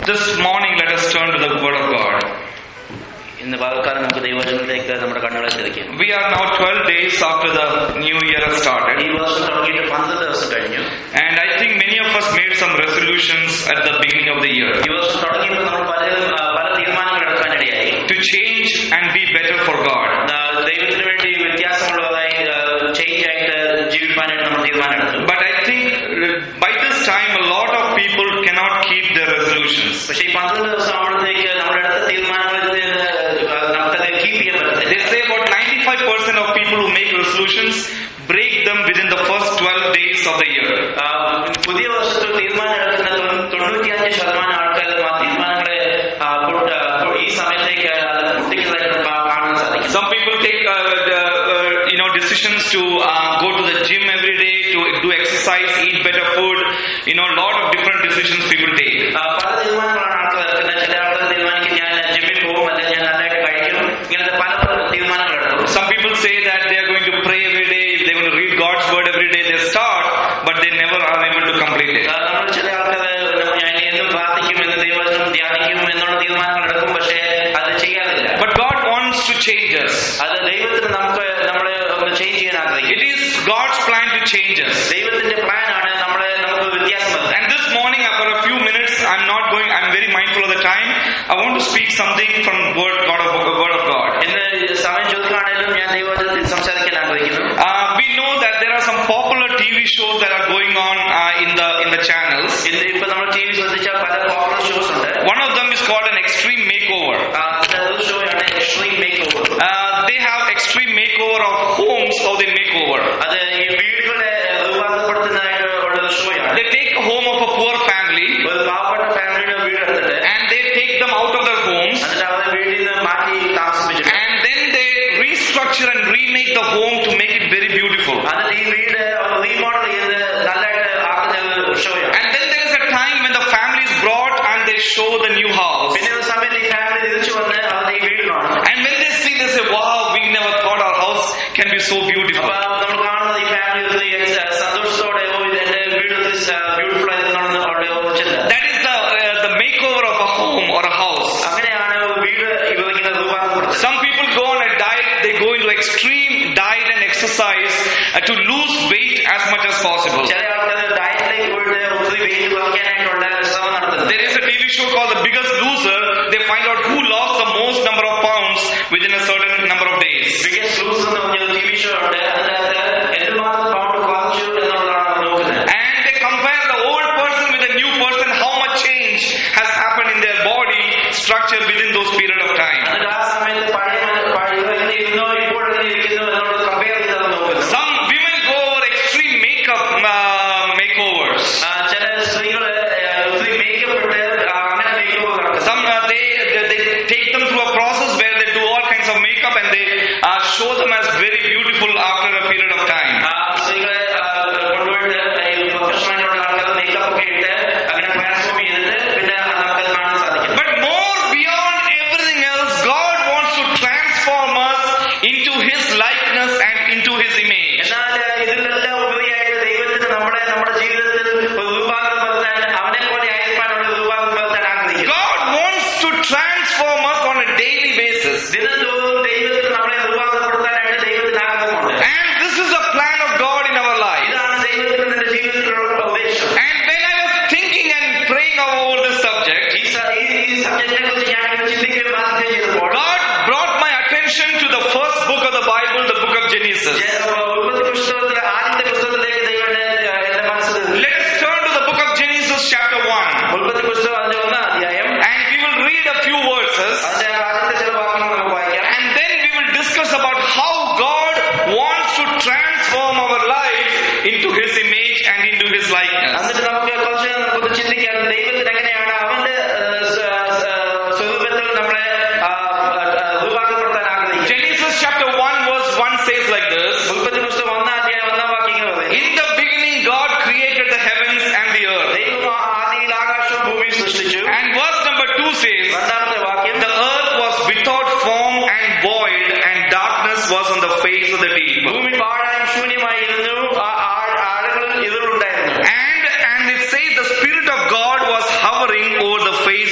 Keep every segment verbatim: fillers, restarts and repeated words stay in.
This morning, let us turn to the Word of God. ഇന്ന് പകൽക്കാലം നമുക്ക് ദൈവവചനത്തിലേക്ക് നമ്മുടെ കണ്ണുകളെ തിരിക്കാം. We are now twelve days after the new year has started. ഈ വർഷം തുടങ്ങിയിട്ട് പന്ത്രണ്ട് ദിവസം കഴിഞ്ഞു. And I think many of us made some resolutions at the beginning of the year. ഈ വർഷം തുടങ്ങിയപ്പോൾ നമ്മൾ പല പല തീരുമാനങ്ങൾ എടുക്കാനിടയായി. To change and be better for God. ദൈവത്തിന് വേണ്ടി വ്യത്യാസമുള്ളതായി ചേഞ്ച് ആയിട്ട് ജീവിക്കാനായിട്ട് നമ്മൾ തീരുമാനം എടുത്തു. But I think by this time a lot of people cannot keep their resolutions. പക്ഷേ ഈ പന്ത്രണ്ട് ദിവസം ആവുമ്പോഴത്തേക്ക് നമ്മുടെ അടുത്ത തീരുമാനങ്ങളിൽ നമുക്കത് കീപ്പ് ചെയ്യാൻ പറ്റില്ല. They say about ninety-five percent of people who make resolutions break them within the first twelve days of the year. പുതിയ വർഷത്തിൽ തീരുമാനം എടുക്കുന്ന തൊണ്ണൂറ്റിയഞ്ച് ശതമാനം ആൾക്കാർ ആ തീരുമാനങ്ങളെ ഈ സമയത്തേക്ക് പൊട്ടിക്കുന്നതായിട്ട് കാണാൻ സാധിക്കും. Some people take uh, the, uh, you know decisions to uh, go to the gym every day, to do exercise, eat better food. You know, lot of different decisions people take. പല തീരുമാനങ്ങളാണ് ആൾക്കാർ എടുക്കുന്നത്. ചില ആൾക്കാർ തീരുമാനിക്കും ഞാൻ ജിമ്മിൽ പോകും, അല്ലെങ്കിൽ ഞാൻ നന്നായിട്ട് കഴിക്കും. ഇങ്ങനത്തെ പല പല തീരുമാനങ്ങൾ എടുക്കും. Some people say that they are going to pray every day, they are going to read God's word every day. They start, but they never are able to complete it. നമ്മൾ ചില ആൾക്കാർ ഞാൻ എന്നും പ്രാർത്ഥിക്കും, എന്ന് ദൈവവചനം ധ്യാനിക്കും എന്നുള്ള തീരുമാനങ്ങൾ എടുക്കും, പക്ഷേ അത് ചെയ്യാറില്ല. But God wants to change us. അത് ദൈവത്തിന് നമുക്ക് നമ്മളെ ഒന്ന് ചേഞ്ച് ചെയ്യാൻ ആഗ്രഹിക്കും. It is God's plan to change us. ദൈവത്തിന്റെ പ്ലാൻ ആണ് നമ്മളെ നമുക്ക് വ്യത്യാസം വരുത്താൻ. And this morning, for a few minutes, I'm not going. I'm very mindful of the time. I want to speak something from word God of word of God. ഇന്ന് സമയം ചുരുക്കമാണെങ്കിലും ഞാൻ ദൈവവചനത്തിൽ സംസാരിക്കാൻ ആഗ്രഹിക്കുന്നു. Uh, we know that there are some popular T V shows that are going on uh, in the in the channels. ഇന്ന് ഇപ്പൊ നമ്മൾ T V ശ്രദ്ധിച്ചാൽ പല പോപ്പുലർ ഷോസ് ഉണ്ട്. One of them is called an Extreme Makeover. ഒരു ഷോയാണ് extreme makeover. They have extreme makeover of homes, how they make over. അത് ഈ വീടുകളെ രൂപാന്തരപ്പെടുത്തുന്നതായിട്ട് ഉള്ള ഷോയാണ്. They take a home of a poor family, ഒരു പാവപ്പെട്ട ഫാമിലിയുടെ വീട് എടുത്തിട്ട് and they take them out of their homes, എന്നിട്ട് അവരെ വീട്ടിൽ നിന്ന് മാറ്റി താമസിപ്പിച്ചു. and then they restructure and remake the home to make it very beautiful. എന്നിട്ട് ഈ വീട് റീമോഡൽ ചെയ്ത് നല്ലതായിട്ട് ആക്കുന്ന ഒരു ഷോയാണ്. And then there is a time when the family is brought and they show the new house. പിന്നെ ഒരു സമയത്ത് ഈ ഫാമിലി തിരിച്ചു വന്ന് അവരുടെ ഈ വീട് കാണും. And when they see, they say, wow, we never thought our house can be so beautiful. അപ്പൊ നമ്മൾ കാണുന്നത് ഈ ഫാമിലി സന്തോഷത്തോടെ എന്റെ വീട് ബ്യൂട്ടിഫുൾ ആയിരുന്നാണെന്ന് അവിടെ ഓർച്ചില്ല. That is the uh, the makeover of a home or a house. അങ്ങനെയാണ് വീട് ഇവർ ഇങ്ങനെ രൂപാന്തരപ്പെടുത്തുന്നത്. Some people go on a diet, they go into extreme diet and exercise uh, to lose weight as much as possible. ചില ആൾക്കാർ ഡയറ്റിലേക്ക് പോയിട്ട് ഒത്തിരി wait കുറയ്ക്കാനായിട്ടുള്ള ശ്രമം നടത്തുന്നത്. There is a T V show called The Biggest Loser. They find out who lost the most number of pounds within a certain number of days. Biggest loser എന്ന് പറഞ്ഞ T V show ഉണ്ട്. അതിനകത്ത് എന്തുമാത്രം pound കുറച്ചു എന്നുള്ളതാണ് നോക്കുന്നത്. And they compare the old person with the new person, how much change has happened in their body structure within those period of time. എന്നിട്ട് ആ സമയത്ത് പഴയ പഴയ ഇരുന്നോ ഇപ്പോഴെങ്ങനെ ഇരിക്കുന്നു എന്നുള്ളത് കമ്പയർ ചെയ്താണ് നോക്കുന്നത്. Some women go over extreme makeup uh, makeovers. ചില സ്ത്രീകള് ഒത്തിരി മേക്കപ്പ് ഇട്ട് അങ്ങനെ മേക്കപ്പ് നടത്തും. Some uh, they, they they take them through a process where they do all kinds of makeup and they uh, show them as very beautiful after a period of time. സ്ത്രീകളെ കൊണ്ടുപോയിട്ട് പ്രൊഫഷണലായിട്ടുള്ള ആൾക്കാർ makeup ഒക്കെ ഇട്ട് അങ്ങനെ transform ചെയ്തിട്ട് പിന്നെ നമുക്കത് കാണാൻ സാധിക്കും. But more beyond everything else, God wants to transform us into His likeness and into His image. എന്നാൽ ഇതിലെല്ലാം ഉപരിയായിട്ട് ദൈവത്തിന് നമ്മളെ നമ്മുടെ ജീവിതത്തിൽ രൂപാന്തരം വരുത്താൻ അവനെ പോലെ ആയിരിക്കാനുള്ള രൂപാന്തരം വരുത്താൻ ആഗ്രഹിക്കുന്നു. God wants to transform us on a daily basis. ദിനംതോറും ദൈവത്തിന് നമ്മളെ രൂപാന്തരപ്പെടുത്താനായിട്ട് ദൈവത്തിന് ആഗ്രഹമുണ്ട്. And this is the plan of God in our life. ഇതാണ് ദൈവത്തിന് നിന്റെ ജീവിതത്തിലുള്ള ഉദ്ദേശം. And when I was thinking and praying over this subject, ഈ സബ്ജക്റ്റിനെ കുറിച്ച് ഞാൻ ചിന്തിക്കുകയും പ്രാർത്ഥന ചെയ്തപ്പോൾ God brought my attention to the first book of the Bible, the book of Genesis. ഉൽപ്പത്തി പുസ്തകത്തിലെ ആദ്യത്തെ പുസ്തകത്തിലേക്ക് ദൈവം എന്റെ മനസ്സിൽ. Let us turn to the book of Genesis chapter one. ഉൽപ്പത്തി പുസ്തകം അതിന്റെ ഒന്നാം അധ്യായം. And we will read a few verses. അതിന്റെ ആദ്യത്തെ ചില വാക്യങ്ങൾ നമുക്ക് വായിക്കാം. And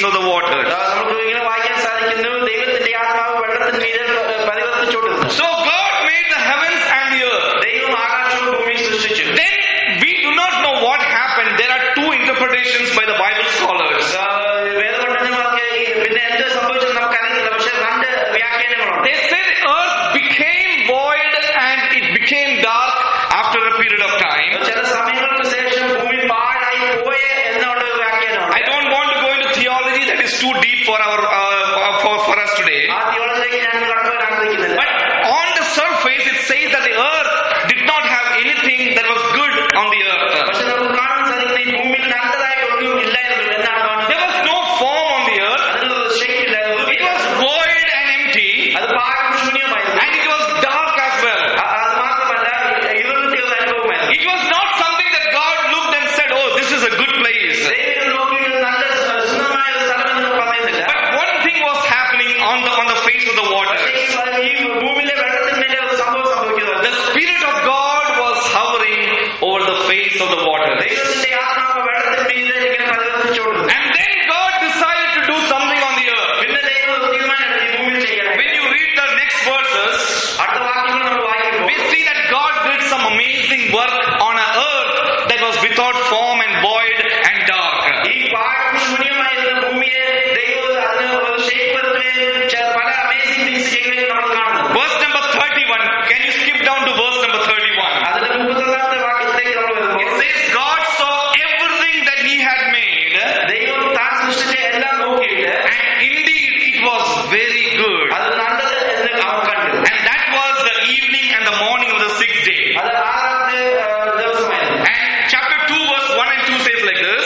face of the waters. നമുക്ക് ഇങ്ങനെ വായിക്കാൻ സാധിക്കുന്നു, ദൈവത്തിന്റെ ആത്മാവ് വെള്ളത്തിന്മീതെ പരിവർത്തിച്ചുകൊണ്ടിരുന്നു. So God made the heavens and the earth. ദൈവം ആകാശവും ഭൂമിയും സൃഷ്ടിച്ചു. Then we do not know what happened. There are two interpretations by the Bible scholars. വേദപണ്ഡിതന്മാർക്ക് പിന്നെ എന്ത് സംഭവിച്ചെന്ന് നമുക്കറിയില്ല, പക്ഷെ രണ്ട് വ്യാഖ്യാനങ്ങളുണ്ട്. They said earth became void and it became dark after a period of time. ചില സമയങ്ങൾക്ക് ശേഷം ഭൂമി പാഴായി പോയ എന്നുള്ള ഒരു വ്യാഖ്യാനമാണ്. I don't want to go into theology, that is too deep for our uh, for for us today. ആ തിയോളജിയിലേക്ക് ഞാൻ കടക്കാൻ ആഗ്രഹിക്കുന്നില്ല. But on the surface it says that the earth did not have anything that was good on the earth. പക്ഷെ നമുക്ക് കാണാൻ സാധിക്കുന്ന ഈ ഭൂമിയിൽ നല്ലതായിട്ടൊന്നും ഇല്ലായിരുന്നു എന്നാണ് കാണുന്നത്. There was no form on the earth. അതിനൊരു shape ഇല്ലായിരുന്നു. It was void and empty. അത് പാഴും ശൂന്യമായിരുന്നു. And it was dark as well. അത് മാത്രമല്ല ഇരുളിന്റെ ഒരു അനുഭവമായിരുന്നു. It was not something that God looked and said, oh, this is a good place. ദൈവം നോക്കിയിട്ട് നല്ല സുന്ദരമായ ഒരു സ്ഥലം എന്ന് പറയുന്നില്ല. But one thing was happening on the on the face of the water. ഈ ഭൂമിയിലെ വെള്ളത്തിന്മേലെ ഒരു സംഭവം സംഭവിക്കുന്നത്. The Spirit of God was hovering over the face of the water. ദൈവത്തിന്റെ ആത്മാവ് വെള്ളത്തിന്മീതെ ഇങ്ങനെ പരിവർത്തിച്ചുകൊണ്ടിരുന്നു. And then God decided to do something on the earth. പിന്നെ ദൈവം ഒരു തീരുമാനമെടുത്തു ഈ ഭൂമിയിൽ ചെയ്യാൻ. When you read the next verses, അടുത്ത വാക്യങ്ങൾ നമ്മൾ വായിക്കുമ്പോൾ we see that God did some amazing work on an earth that was without form and void and dark. ഈ പാഴും ശൂന്യമായിരുന്ന ഭൂമിയെ ദൈവം അതിന് ഒരു ഷേപ്പ് വരുത്തുകയും പല അമേസിംഗ് തിങ്സ് ചെയ്യുകയും നമ്മൾ കാണുന്നു. Verse number thirty-one. Can you skip down to verse number thirty-one? അതിന്റെ മുപ്പത്തൊന്നാമത്തെ വാക്യത്തിലേക്ക് നമ്മൾ വരുമ്പോൾ It says God saw everything that He had made, ദൈവം താൻ സൃഷ്ടിച്ച എല്ലാം നോക്കിയിട്ട് and indeed it was very good. അത് നല്ലത് എന്ന് അവൻ കണ്ടു. And that was the evening and the morning of the sixth day. അത് ആറാമത്തെ ദിവസമായിരുന്നു. And chapter two verse one and two says like this.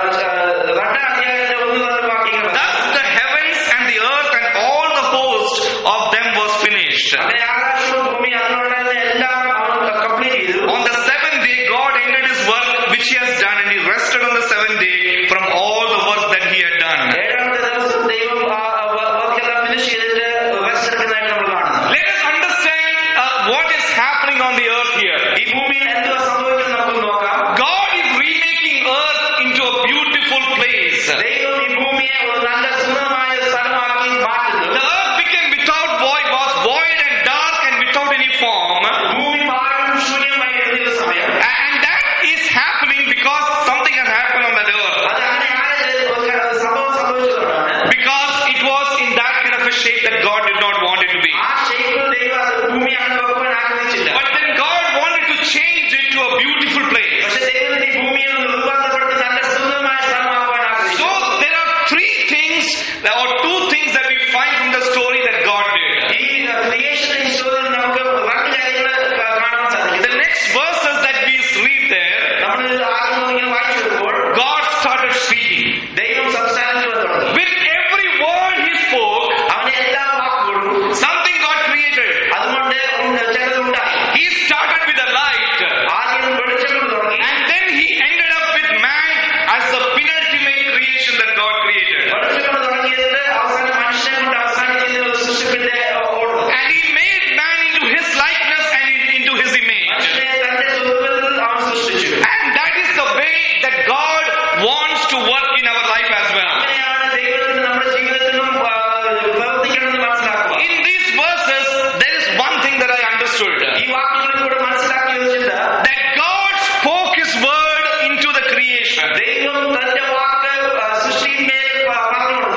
രണ്ടാം അധ്യായത്തിന്റെ ഒന്ന് രണ്ട് വാക്യങ്ങൾ Thus the heavens and the earth and all the host of them was finished. അങ്ങനെ ആകാശവും ഭൂമി അതിനുണ്ടായിരുന്ന എല്ലാം അവൻ കംപ്ലീറ്റ് ചെയ്തു. On the seventh day God ended His work which He has done, and He rested on the seventh day from all the work that He had done. ഏഴാമത്തെ ദിവസം ദൈവം ആ വർക്കെല്ലാം ഫിനിഷ് ചെയ്തിട്ട് റെസ്റ്റ് എടുക്കുന്നതായിട്ട് നമ്മൾ കാണുന്നു. Let us understand uh, what is happening on the earth here. ഈ ഭൂമിയിൽ എന്തുവാ സംഭവിക്കുന്നത് നമുക്കൊന്ന് നോക്കാം. God is remaking earth into a beautiful place. ദൈവം ഈ ഭൂമിയെ ഒരു നല്ല സുന്ദരമായ സ്ഥലമാക്കി മാറ്റുന്നു. The earth became without void, was void and dark and without any form. ഭൂമി പാഴും ശൂന്യമായിരുന്ന സമയം. And that is happening because something has happened on that earth. അത് അങ്ങനെയാണ് ഒരു സംഭവം സംഭവിച്ചതുകൊണ്ടാണ്. Because it was in that kind of a shape that God did not want it to be. ആ ഷേപ്പിൽ ദൈവം അത് ഭൂമി അങ്ങനെ വെക്കുവാൻ ആഗ്രഹിച്ചില്ല. But then God wanted to change it to a beautiful place. പക്ഷെ ദൈവത്തിന് ഈ ഭൂമിയെ ഒന്ന് രൂപാന്തരപ്പെടുത്തി നല്ല സുന്ദരമായ സ്ഥലമാക്കുവാൻ ആഗ്രഹിച്ചു. So there are three things or two things that we find from the story that God did. ഈ ക്രിയേഷൻ ഹിസ്റ്റോറിയിൽ നമുക്ക് രണ്ട് കാര്യങ്ങൾ കാണാൻ സാധിക്കും. The next verses that we read there, നമ്മൾ ആദ്യം ഇങ്ങനെ വായിച്ചു വരുമ്പോൾ God started speaking. ദൈവം സംസാരിച്ചു തുടങ്ങി. With every word He spoke, അവന്റെ എല്ലാ വാക്കുകളും something got created. അതുകൊണ്ട് ചിലത് ഉണ്ടായി. He started with a light, ആദ്യം വെളിച്ചം കൊണ്ട് തുടങ്ങി. and then He ended up with man as the penultimate creation that God created. വെളിച്ചം കൊണ്ട് തുടങ്ങിയത് അവസാനം മനുഷ്യനെ കൊണ്ട് അവസാനിക്കുന്ന ഒരു സൃഷ്ടിപ്പിന്റെ order. And He made man into His likeness and into His image. മനുഷ്യനെ തന്റെ സ്വരൂപത്തിൽ അവൻ സൃഷ്ടിച്ചു. And that is the way that God wants to work in our life as well. അങ്ങനെയാണ് ദൈവത്തിന് നമ്മുടെ ജീവിതത്തിലും പ്രവർത്തിക്കണമെന്ന് മനസ്സിലാക്കുക. In these verses, there is one thing that I understood. ഈ വാക്കുകളിൽ കൂടെ മനസ്സിലാക്കിയ ഒരു ചിന്ത, That God spoke His word into the creation. ദൈവം തന്റെ വാക്ക് സൃഷ്ടിയിന്മേൽ പറഞ്ഞു കൊടുത്തു.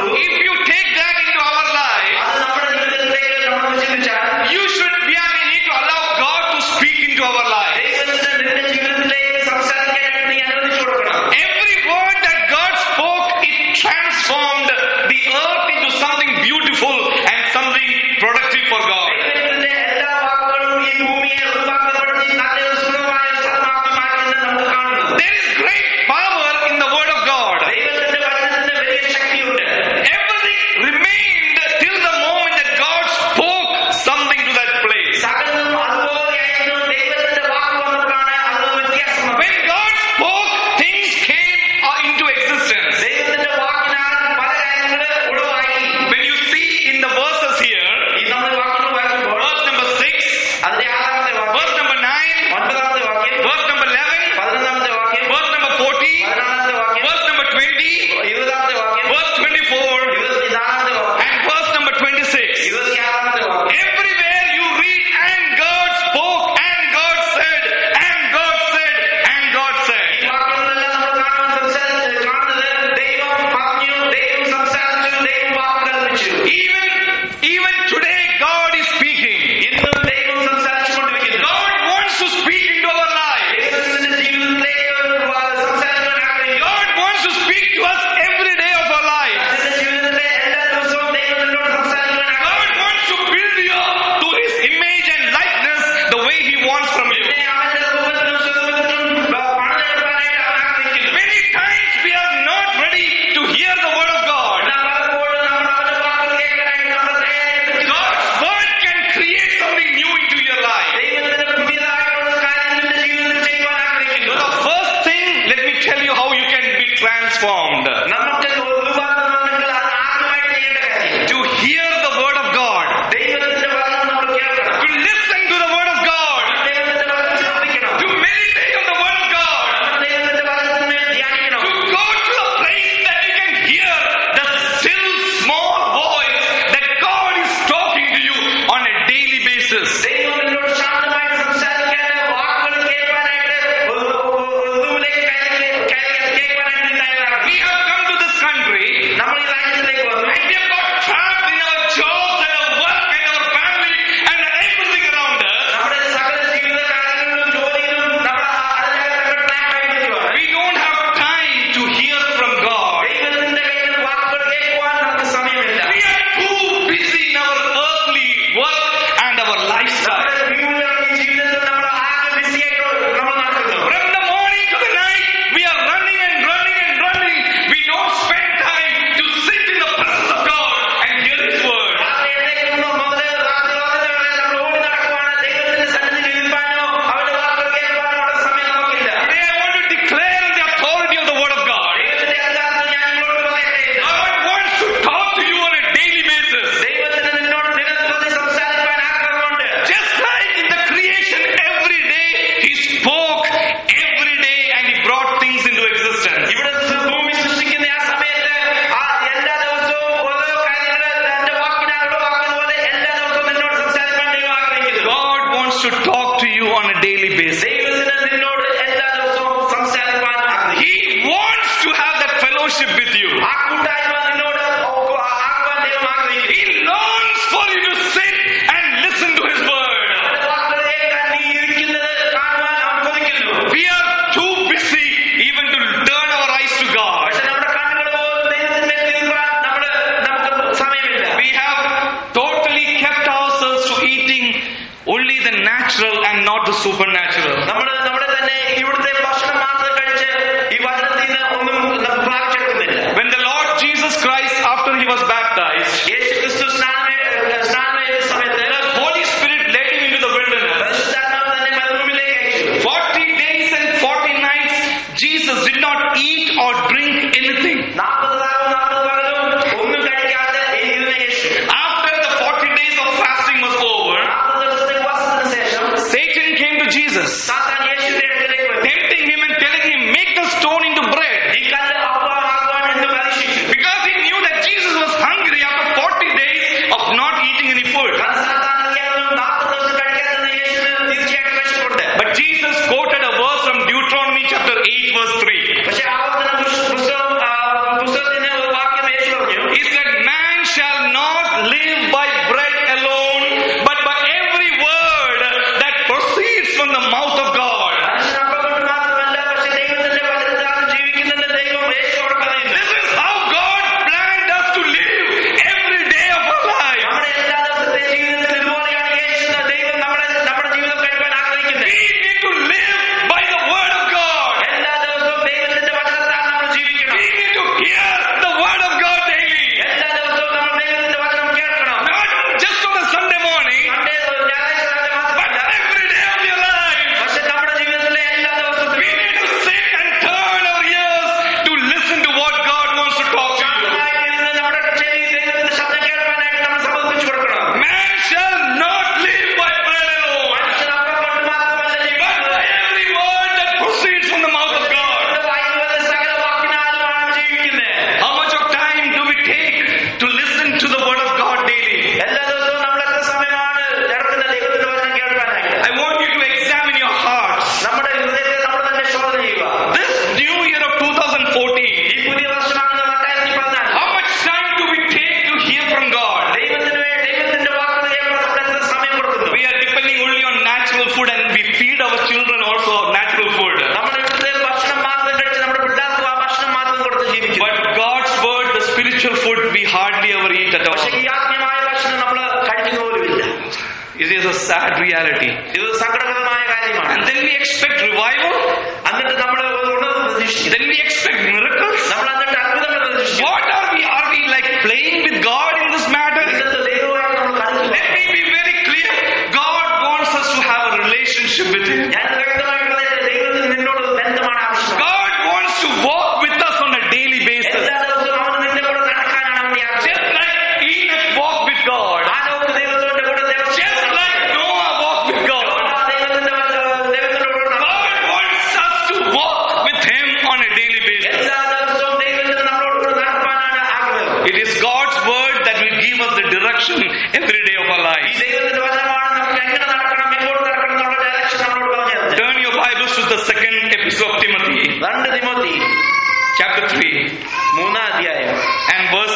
നമ്മൾ ഈ രാജ്യത്തിലേക്ക് വന്നു. And we have got trapped in our jobs and our work and our family and everything around us. നമ്മുടെ സകല ജീവിത കാര്യങ്ങളിലും ജോലിയിലും നമ്മൾ അടഞ്ഞ ട്രാപ്പ് ആയിരിക്കുകയാണ്. We don't have time to hear from God. ദൈവത്തിന്റെ കയ്യിൽ വാക്കുകൾ കേൾക്കുവാൻ നമുക്ക് സമയമില്ല. We are too busy in our earthly work and our lifestyle. നമ്മുടെ ഭൂമിയിലുള്ള ഈ ജീവിതത്തിൽ നമ്മൾ ആകെ ബിസിയായിട്ട് നമ്മൾ നടക്കുന്നു. From the morning to the night, we are running and running and running. We don't spend time to sit in the presence of God and hear His word. രാവിലെ എഴുന്നേൽക്കുന്നു മുതൽ രാത്രി ഉറങ്ങുന്നത് വരെ നമ്മൾ ഓടി നടക്കുവാണ്. ദൈവത്തിന്റെ സന്നിധിയിൽ ഇരിപ്പാനോ അവന്റെ വാക്കുകൾ കേൾക്കാനോ ഉള്ള സമയം നമുക്കില്ല. Today I want to declare in the authority of the word of God. ദൈവത്തിന്റെ അധികാരത്തിൽ ഞാൻ നിങ്ങളോട് പറയട്ടെ, God wants to talk to you on a daily basis. ദൈവത്തിന് നിന്നോട് ദിനംപ്രതി സംസാരിക്കാൻ ആഗ്രഹമുണ്ട്. Just like in the creation, every day He spoke every day and He brought things into existence. ഇവിടെ ഭൂമി സൃഷ്ടിക്കുന്ന ആ സമയത്ത് ആ എല്ലാ ദിവസവും ഓരോ കാര്യങ്ങൾ തന്റെ വാക്കിനാൽ ഉളവാക്കുന്ന പോലെ എല്ലാ ദിവസവും നിന്നോട് സംസാരിക്കാൻ ദൈവം ആഗ്രഹിക്കുന്നു. God wants to talk to you on a daily basis. ദൈവത്തിന് നിന്നോട് എല്ലാ ദിവസവും സംസാരിക്കാൻ ആഗ്രഹിക്കുന്നു. He wants to have that fellowship with you. ആ കൂട്ടായ്മ നിന്നോട് ആക്കുവാൻ ദൈവം ആഗ്രഹിക്കുന്നു. He longs for you to sit and listen to His word. അവന്റെ വാക്കുകൾ കേൾക്കാൻ നീ ഇരിക്കുന്നത് കാണുവാൻ അവൻ കൊതിക്കുന്നു. We are too busy even to turn our eyes to God. പക്ഷെ നമ്മുടെ കണ്ണുകൾ പോലും ദൈവത്തിന്മേൽ തിരിക്കുവാൻ നമ്മുടെ നമുക്ക് സമയമില്ല. We have totally kept ourselves to eating only the natural and not the supernatural. നമ്മൾ നമ്മുടെ തന്നെ ഇവിടുത്തെ ഭക്ഷണം മാത്രം കഴിച്ച് ഈ വചനത്തിൽ നിന്ന് ഒന്നും നമുക്ക് പ്രാപിച്ചെടുക്കുന്നില്ല. When the Lord Jesus Christ, after He was baptized, യേശു ക്രിസ്തു സ്നാനം സ്നാനം ചെയ്ത സമയത്ത് the Holy Spirit led Him into the wilderness. പരിശുദ്ധാത്മാവ് തന്നെ മരുഭൂമിയിലേക്ക് അയച്ചു. Forty days and forty nights, Jesus did not eat or drink anything. നാൽപ്പത് രാവും നാൽപ്പത് പകലും ഒന്നും കഴിക്കാതെ ഇരുന്ന യേശു After the forty days of fasting was over, നാൽപ്പത് ദിവസത്തെ ഉപവാസത്തിന് ശേഷം Satan came to Jesus, സാത്താൻ യേശുവിന്റെ അടുക്കലേക്ക് വന്നു. tempting Him and telling Him, make the stone into bread. ഈ കല്ല് അപ്പമാക്കുവാൻ എന്ന് പരീക്ഷിച്ചു. Because he knew that Jesus was hungry after forty days of not eating any food. കാരണം സാത്താൻ അറിയാവുന്ന നാൽപ്പത് ദിവസം കഴിക്കാതെ യേശുവിന് തീർച്ചയായിട്ടും വിശപ്പുണ്ട്. But Jesus quoted a verse from Deuteronomy chapter eight verse three. പക്ഷെ ആവർത്തന പുസ്തകം ആ, പുസ്തകത്തിന് ഒരു വാക്യം യേശു പറഞ്ഞു. He said, man shall not live by bread alone, but by every word that proceeds from the mouth of God. മനുഷ്യൻ അപ്പം കൊണ്ട് മാത്രമല്ല, പക്ഷെ ദൈവത്തിന്റെ വചനത്താൽ ജീവിക്കുന്നുണ്ട്. ദൈവം യേശു അവിടെ പറയുന്നു. This is how God planned us to live every day of our life. നമ്മുടെ എല്ലാ ദിവസത്തെ ജീവിതത്തിൽ ഇതുപോലെയാണ് യേശു ദൈവം നമ്മുടെ നമ്മുടെ ജീവിതം കഴിക്കാൻ ആഗ്രഹിക്കുന്നത്. We need to live by the word of God. എല്ലാ ദിവസവും ദൈവത്തിന്റെ വചനത്താൽ നമ്മൾ ജീവിക്കണം. We need to hear the word of God daily. എല്ലാ ദിവസവും നമ്മൾ ദൈവത്തിന്റെ വചനം കേൾക്കണം. Not just on a Sunday morning, Sunday ഞായറാഴ്ച രാവിലെ but മാത്രമല്ല, every day of your life. പക്ഷെ നമ്മുടെ ജീവിതത്തിലെ എല്ലാ ദിവസവും We need to sit and turn our ears to listen to what God wants to talk to you. ശാന്തമായിരുന്ന് നമ്മുടെ ചെവി ദൈവത്തിന്റെ ശബ്ദം കേൾക്കാനായിട്ട് നമ്മൾ സമർപ്പിച്ചു കൊടുക്കണം. Man shall not live by bread alone, മനുഷ്യൻ അപ്പം കൊണ്ട് മാത്രമല്ല but ജീവിക്കുന്നത്. by every word that proceeds from the mouth of God. ദൈവത്തിന്റെ വായിൽ വരുന്ന സകല വാക്കിനാലുമാണ് ജീവിക്കുന്നത്. How much of time do we take to listen to the word of God daily? എല്ലാ ദിവസവും നമ്മൾ എത്ര സമയമാണ് എടുക്കുന്നത് ദൈവത്തിന്റെ വചനം കേൾക്കാനായിട്ട്? I want you to examine your hearts. നമ്മുടെ ഹൃദയത്തെ നമ്മൾ തന്നെ ശോധന ചെയ്യുക. This new year of twenty fourteen, ഈ പുതിയ വർഷമാണ് രണ്ടായിരത്തി പതിനാല്. how much time do we take to hear from God? ദൈവത്തിന് വേ- ദൈവത്തിന്റെ വാക്കുകൾ കേൾക്കാൻ നമ്മൾ എത്ര സമയം കൊടുക്കുന്നു? We are depending only on natural food and we feed our children also natural food. നമ്മൾ ഇവിടുത്തെ ഭക്ഷണം മാത്രം കഴിച്ച് നമ്മുടെ പിള്ളേർക്ക് ആ ഭക്ഷണം മാത്രം കൊടുത്ത് ജീവിക്കും. But God's word, the spiritual food, we hardly ever eat at all. പക്ഷെ ഈ ആത്മീയമായ ഭക്ഷണം നമ്മൾ കഴിക്കുന്ന പോലുമില്ല. It is a sad reality. ഇത് സങ്കടകരമായ കാര്യമാണ്. And then we expect revival. എന്നിട്ട് നമ്മൾ ഉണർവ് പ്രതീക്ഷിക്കും. Then we expect miracles. നമ്മൾ എന്നിട്ട് അത്ഭുതങ്ങൾ പ്രതീക്ഷിക്കും. What are we? Are we like playing with God in this matter? ഇന്നത്തെ ദൈവമായിട്ട് നമ്മൾ കളിക്കുക. Let me be very clear. God wants us to have a relationship with Him. ഞാൻ വ്യക്തമായിട്ട് പറയട്ടെ, ദൈവത്തിന് നിന്നോട് ബന്ധമാണ് ആവശ്യം. God wants to walk with us on a daily basis. എല്ലാ ദിവസവും അവൻ നിന്റെ കൂടെ നടക്കാനാണ് അവന്റെ ആവശ്യം. Just like Enoch walked with God. ആനോക്ക് ദൈവത്തിന്റെ കൂടെ ദേവ- Just like Noah walked with God. ആ ദൈവത്തിന്റെ വചനം- ദൈവത്തിന്റെ കൂടെ നടക്കും. God wants us to walk with Him on a daily basis. എല്ലാ ദിവസവും ദൈവത്തിന് നമ്മളോട് കൂടെ നടക്കാനാണ് ആഗ്രഹം. It is God's word that will give us the direction every day of our ഈ lives. ദൈവത്തിന്റെ വചനമാണ് നമുക്ക് എങ്ങനെ നടക്കണം, എങ്ങോട്ട് നടക്കണം എന്നുള്ള ഡയറക്ഷൻ നമ്മളോട് പറഞ്ഞു തരുന്നത്. Turn your Bibles to the second epistle of Timothy, രണ്ട് തിമോത്തി chapter three മൂന്നാം അധ്യായം and verse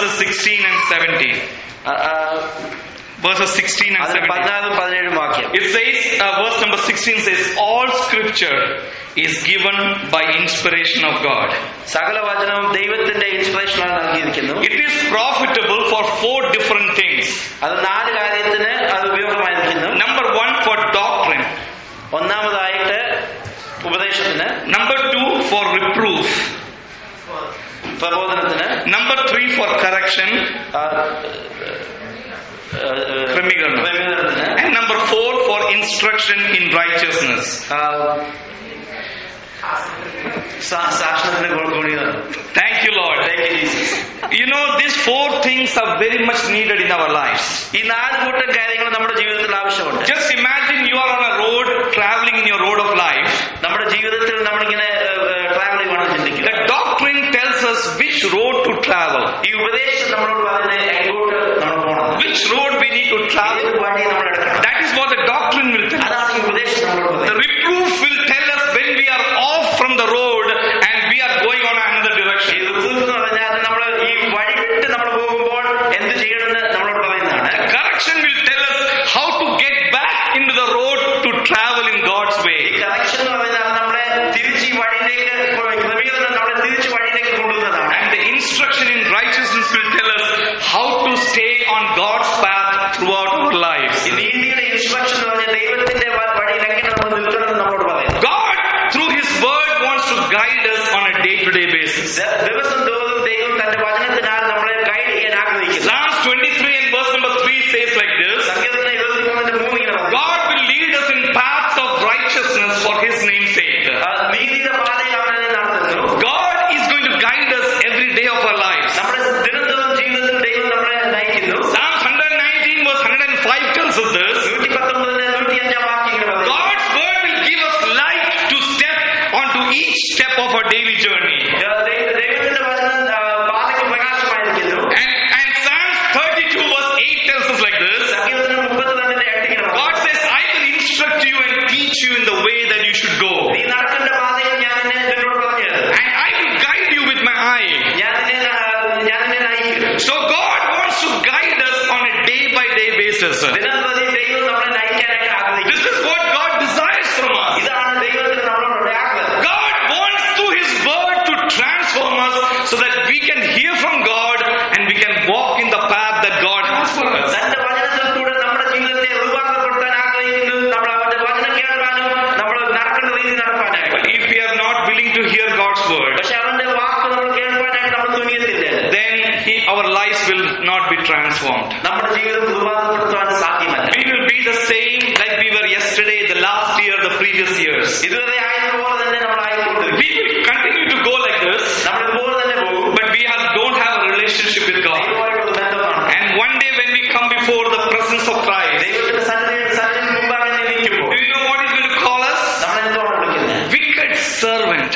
verses sixteen and seventeen. Verses sixteen and seventeen. പതിനാലും പതിനേഴും വാക്യം. It says, uh, verse number sixteen says, all scripture is given by inspiration of God. സകല വചനവും ദൈവത്തിന്റെ ഇൻസ്പിറേഷനാണ് നൽകിയിരിക്കുന്നു. It is profitable for four different things. അത് നാല് കാര്യത്തിന് അത് ഉപയോഗമായിരിക്കുന്നു. Number one, for doctrine. ഒന്നാമതായിട്ട് ഉപദേശത്തിന്. Number two, for reproof. പ്രബോധനത്തിന്. Number three, for correction. ക്രമീകരണത്തിന്. And number four, for instruction in righteousness. Thank you, Lord. Thank you, Jesus. You know, these four things are very much needed in our lives. ഈ നാല് കൂട്ടം കാര്യങ്ങൾ നമ്മുടെ ജീവിതത്തിൽ ആവശ്യമുണ്ട്. Just imagine you are on a road, traveling in your road of life. നമ്മുടെ ജീവിതത്തിൽ നമ്മളിങ്ങനെ ട്രാവൽ ചെയ്യുവാണെന്ന് ചിന്തിക്കുക. The doctrine tells us which road to travel. ഈ ഉപദേശം നമ്മളോട് പറയുന്നത് എങ്ങോട്ട് നമ്മൾ പോകണം. Which road we need to travel. വഴി നമ്മൾ എടുക്കണം. That is what the doctrine will tell us. അതാണ് ഈ ഉപദേശം നമ്മളോട് പറയുന്നത്. The reproof will tell us when we are off from the road and we are going on another direction. ഈ reproof എന്ന് പറഞ്ഞാൽ നമ്മൾ ഈ വഴി വിട്ട് നമ്മൾ പോകുമ്പോൾ എന്ത് ചെയ്യണമെന്ന് നമ്മളോട് പറയുന്നതാണ്. The correction will tell us how to get back into the road to travel in God's way. ഈ correction എന്ന് പറഞ്ഞാൽ നമ്മളെ തിരിച്ച് ഈ വഴിയിലേക്ക് ക്രമീകരണം നമ്മളെ തിരിച്ച് വഴിയിലേക്ക് കൊണ്ടുവന്നതാണ്. And the instruction in righteousness will tell us how to stay on God's path throughout our lives. ഈ നീതിയുടെ ഇൻസ്ട്രക്ഷൻ എന്ന് പറഞ്ഞാൽ ദൈവത്തിന്റെ വഴിയിൽ എങ്ങനെ നമ്മൾ നിൽക്കണമെന്ന് നമ്മളോട് പറയുന്നു. God, through His Word, wants to guide us on a day-to-day basis. ദിവസം തോറും ദൈവം തന്റെ വചനത്തിനാൽ നമ്മളെ ഗൈഡ് ചെയ്യാൻ ആഗ്രഹിക്കുന്നു. Psalms twenty-three and verse number three says like this. സങ്കീർത്തനം ഇരുപത്തിമൂന്നിന്റെ മൂന്ന് ഇങ്ങനെ പറയുന്നു. God will lead us in paths of righteousness for His name's sake. നീതിയുടെ പാതയിൽ അവൻ എന്നെ നടത്തുന്നു. God is going to guide us every day of our lives. നമ്മുടെ ദിനംതോറും ജീവിതത്തിൽ ദൈവം നമ്മളെ നയിക്കുന്നു. Psalms one nineteen verse one oh five tells us this. നൂറ്റി പത്തൊമ്പതിന് നൂറ്റി അഞ്ചാം വാക്യം ഇങ്ങനെ പറയുന്നു. God's word will give us light to step onto each step of our daily journey. ദൈവത്തിന്റെ വചനം പാതയ്ക്ക് പ്രകാശമായിരിക്കുന്നു. And and Psalms thirty-two verse eight tells us like this. സങ്കീർത്തനം മുപ്പത്തിരണ്ടിന്റെ എട്ട് ഇങ്ങനെ പറയുന്നു. God says, I will instruct you and teach you in the way that you should go. നീ നടക്കേണ്ട പാതയിൽ ഞാൻ നിന്നെ നിന്നോട് പറഞ്ഞു തരും. And I will guide you with my eye. ഞാൻ നിന്നെ ഞാൻ നിന്നെ നയിക്കും. So God wants to guide us on a day by day basis. ദിനംപ്രതി ദൈവം നമ്മളെ നയിക്കാനായിട്ട് ആഗ്രഹിക്കുന്നു. This is what God desires from us. ഇതാണ് ദൈവത്തിന് നമ്മളോട് ആഗ്രഹം. God wants through His word to transform us so that we can hear from God and we can walk in the path that God has for us. തന്റെ വചനത്തിൽ കൂടെ നമ്മുടെ ജീവിതത്തെ രൂപാന്തരപ്പെടുത്താൻ ആഗ്രഹിക്കുന്നു. നമ്മൾ അവന്റെ വചനം കേൾക്കാനും നമ്മൾ നടക്കേണ്ട രീതി നടക്കാനായിട്ട്. But if we are not willing to hear God's word, പക്ഷെ അവന്റെ വാക്ക് നമ്മൾ കേൾക്കാനായിട്ട് നമ്മൾ തുനിയത്തില്ല. then he, our lives will not be transformed. നമ്മുടെ ജീവിതം രൂപാന്തരപ്പെടുത്താൻ സാധ്യമല്ല. We will be the same like we were yesterday, the last year, the previous years. ഇതുവരെ ആയതുപോലെ തന്നെ നമ്മൾ ആയിക്കൊണ്ടിരിക്കും. We will continue to go like this, നമ്മൾ ഇതുപോലെ തന്നെ പോകും. but we have, don't have a relationship with God. ദൈവമായിട്ടുള്ള ബന്ധമാണ്. And one day when we come before the presence of Christ, ദൈവത്തിന്റെ സന്നിധിയിൽ സന്നിധിയിൽ മുമ്പാകെ നിൽക്കുമ്പോൾ do you know what He's going to call us? നമ്മൾ എന്താണ് വിളിക്കുന്നത്? Wicked servant.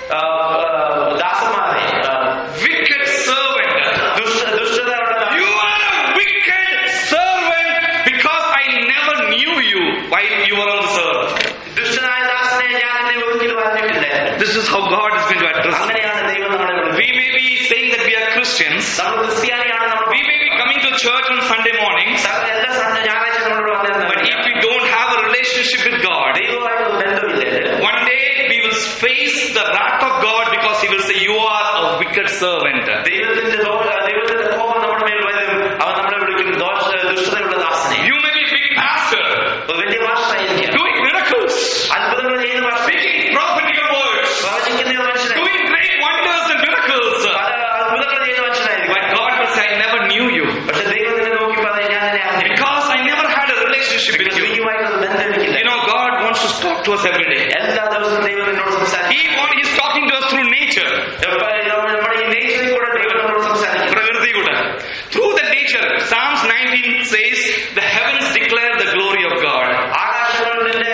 ദാസന്മാരെ, Wicked servant. ദുഷ്ടതയുള്ള You are a wicked servant because I never knew you while you were on this earth. ദുഷ്ടനായ ദാസനെ ഞാൻ നിന്നെ ഒരിക്കലും അറിഞ്ഞിട്ടില്ല. This is how God is going to address us. അങ്ങനെയാണ് ദൈവം നമ്മളെ വിളിക്കുന്നത്. We may be saying that we are Christians. നമ്മൾ ക്രിസ്ത്യാനിയാണ്. നമ്മൾ We may be coming to church on Sunday mornings. എല്ലാ സൺഡേ ഞായറാഴ്ച നമ്മളോട് വന്നിരുന്നത്. But if we don't have a relationship with God, ദൈവമായിട്ടുള്ള ബന്ധമില്ല. one day we will face the wrath of God because He will say, you are a wicked servant. ദൈവത്തിന്റെ ദോ- ദൈവത്തിന്റെ കോപം നമ്മുടെ മേൽ വരും. അവൻ നമ്മളെ വിളിക്കും ദോഷ ദുഷ്ടതയുള്ള ദാസനെ. You may be a big pastor, ഒരു വലിയ ഭാഷയായിരിക്കാം. doing miracles, അത്ഭുതങ്ങൾ ചെയ്യുന്ന ഭാഷ. speaking prophetical words, പ്രവചിക്കുന്ന മനുഷ്യനായിരിക്കും. doing great wonders and miracles. പല അത്ഭുതങ്ങൾ ചെയ്യുന്ന മനുഷ്യനായിരിക്കും. But God will say, I never knew you പക്ഷെ ദൈവത്തിനെ നോക്കി പറയാൻ ഞാൻ നിന്നെ അറിഞ്ഞില്ല. because I never had a relationship with you. നീയുമായിട്ടുള്ള ബന്ധമില്ല. You know, God wants to talk to us every day. എല്ലാ ദിവസവും ദൈവം എന്നോട് സംസാരിക്കും. He want, He's talking to us through nature. നമ്മുടെ ഈ നേച്ചറിൽ കൂടെ ദൈവം നമ്മളോട് സംസാരിക്കും. Prakriti kuda. Through the nature. Psalms nineteen says, the heavens declare the glory of God. ആകാശങ്ങളുടെ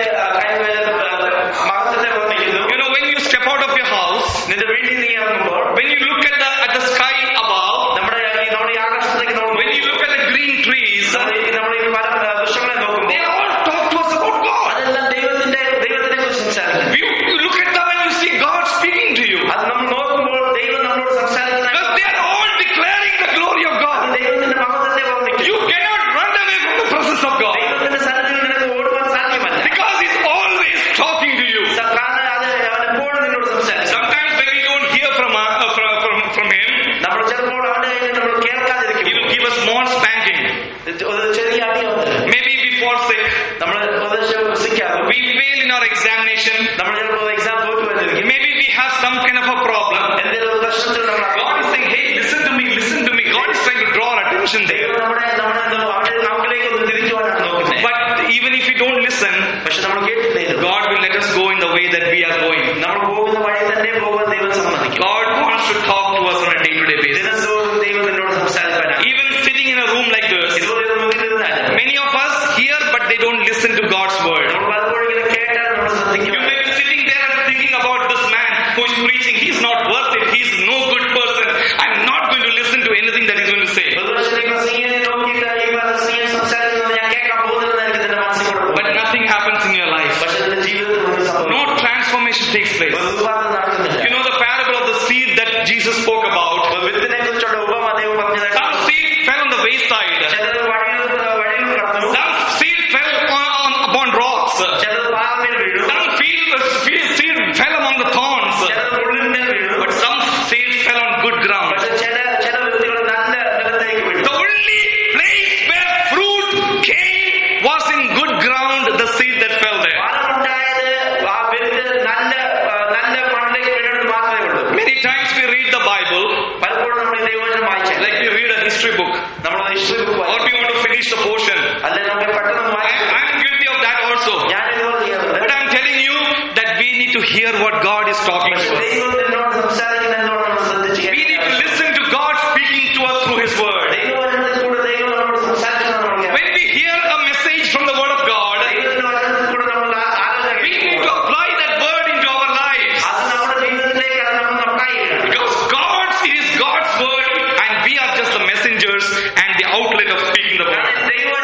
മഹത്വത്തെ വർണ്ണിക്കുന്നു. You know, when you step out of your house, നിന്റെ വീട്ടിൽ നീ ഇറങ്ങുമ്പോൾ when you look at the at the sky above, നമ്മുടെ ഈ നമ്മുടെ ഈ ആകാശത്തേക്ക് നോക്കുമ്പോൾ when you look at the green trees, നമ്മുടെ ഈ നമ്മുടെ ഈ പല വൃക്ഷങ്ങളെ നോക്കുമ്പോൾ they all talk to us about God. അതെല്ലാം ദൈവത്തിന്റെ ദൈവത്തിനെ കുറിച്ച് സംസാരിക്കുന്നു. You, you look at them and you see God speaking to you. അത് നമ്മൾ നോക്കുമ്പോൾ ദൈവം നമ്മളോട് സംസാരിക്കുന്ന Because they are all declaring the glory fail in our examination. നമ്മൾ ചിലപ്പോൾ എക്സാം തോറ്റു വന്നിരിക്കും. Maybe we have some kind of a problem. എന്തെങ്കിലും ഒരു പ്രശ്നത്തിൽ നമ്മൾ God is saying, hey, listen to me, listen to me. God is trying to draw our attention there. നമ്മുടെ നമ്മുടെ അവരുടെ നമുക്കിലേക്ക് ഒന്ന് തിരിച്ചു പോകാനാണ് നോക്കുന്നത്. But even if we don't listen, പക്ഷെ നമ്മൾ കേട്ടില്ല. God will let us go in the way that we are going. നമ്മൾ പോകുന്ന വഴി തന്നെ പോകാൻ ദൈവം സമ്മതിക്കും. God wants to talk to us on a day-to-day basis. ദിനംതോറും ദൈവം എന്നോട് സംസാരിക്കാനാണ്. Even sitting in a room like this, ഇതുപോലെ ഒരു മുറിയിലിരുന്നാൽ many of us hear but they don't listen to God's word. നമ്മൾ പലപ്പോഴും ഇങ്ങനെ കേട്ടാൽ നമ്മൾ ശ്രദ്ധിക്കും. You may be sitting there and thinking about this man who is preaching. He's not worth it. He's no good person. I'm not going to listen to anything that he's going to say. But nothing happens in your life. No transformation takes place. You know the parable of the seed that Jesus spoke about. Some seed fell on the wayside. Some seed fell on, on, upon rocks. Some seed, seed fell among the thorns. But some seed fell on good ground. The only place where fruit came was in good ground, the seed that fell there. Many times we read the Bible, like we read a history book, or we want to finish the portion. I am guilty of that also. But I am telling you that we need to hear what God is talking to us. We need to listen to God speaking to us through His word. When we hear a message from the word of God, we need to apply that word into our lives. Because God's it is God's word and we are just the messengers and the outlet of speaking the word.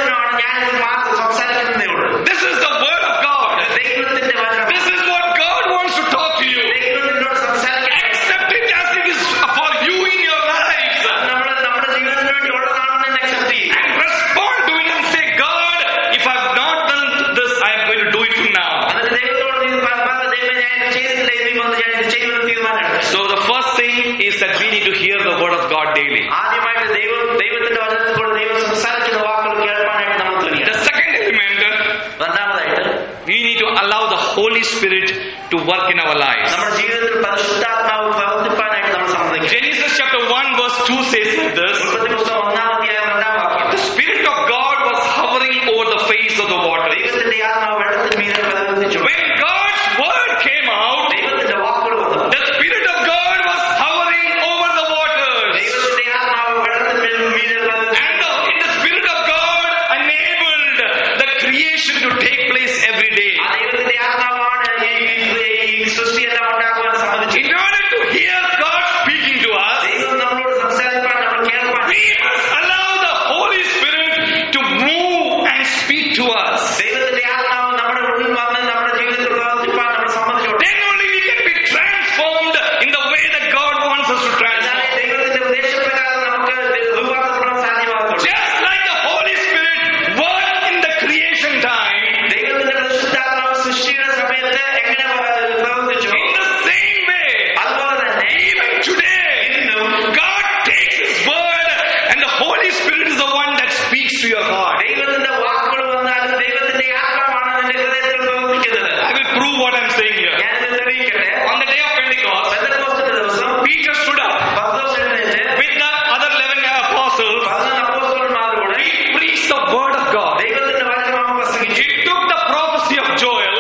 This is the word of God. This is what God wants to talk to you. Accept it as it is for you in your lives. And respond to it and say, God, if I have not done this, I am going to do it now. So the first thing is that we need to hear the word of God daily. The second element, we need to allow the Holy Spirit to work in our lives. Genesis chapter one verse two says like this. The Spirit of God was hovering over the face of the water. When God's word came out, the Spirit of God was hovering over the waters. And the, the Spirit of God enabled the creation to take place every day. In order to hear God speaking to us, we must allow the Holy Spirit to move and speak to us. Then only we can be transformed in the way that God wants us to transform. Just like the Holy Spirit worked in the creation time, in the same way, even today, God takes His word and the Holy Spirit is the one that speaks to your heart. I will prove what I am saying here. On the day of Pentecost, Peter stood up with the other eleven apostles. He preached the word of God. He took the prophecy of Joel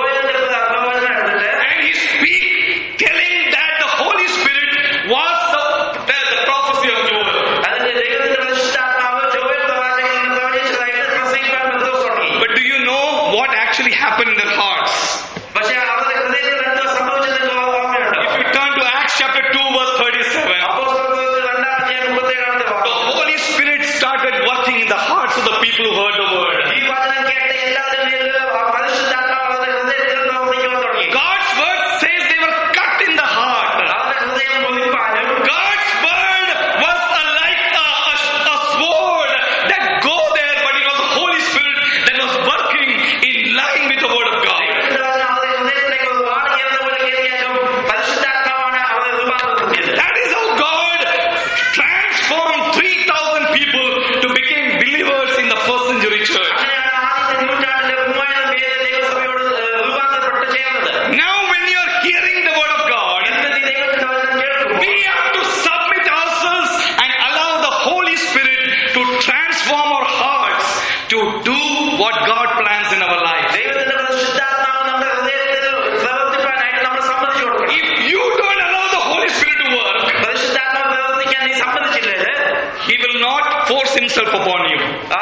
and he speak telling that the Holy Spirit was the, the, the prophecy of Joel. But do you know what actually happened in their hearts? If you turn to Acts chapter two verse thirty-seven, not force himself upon you.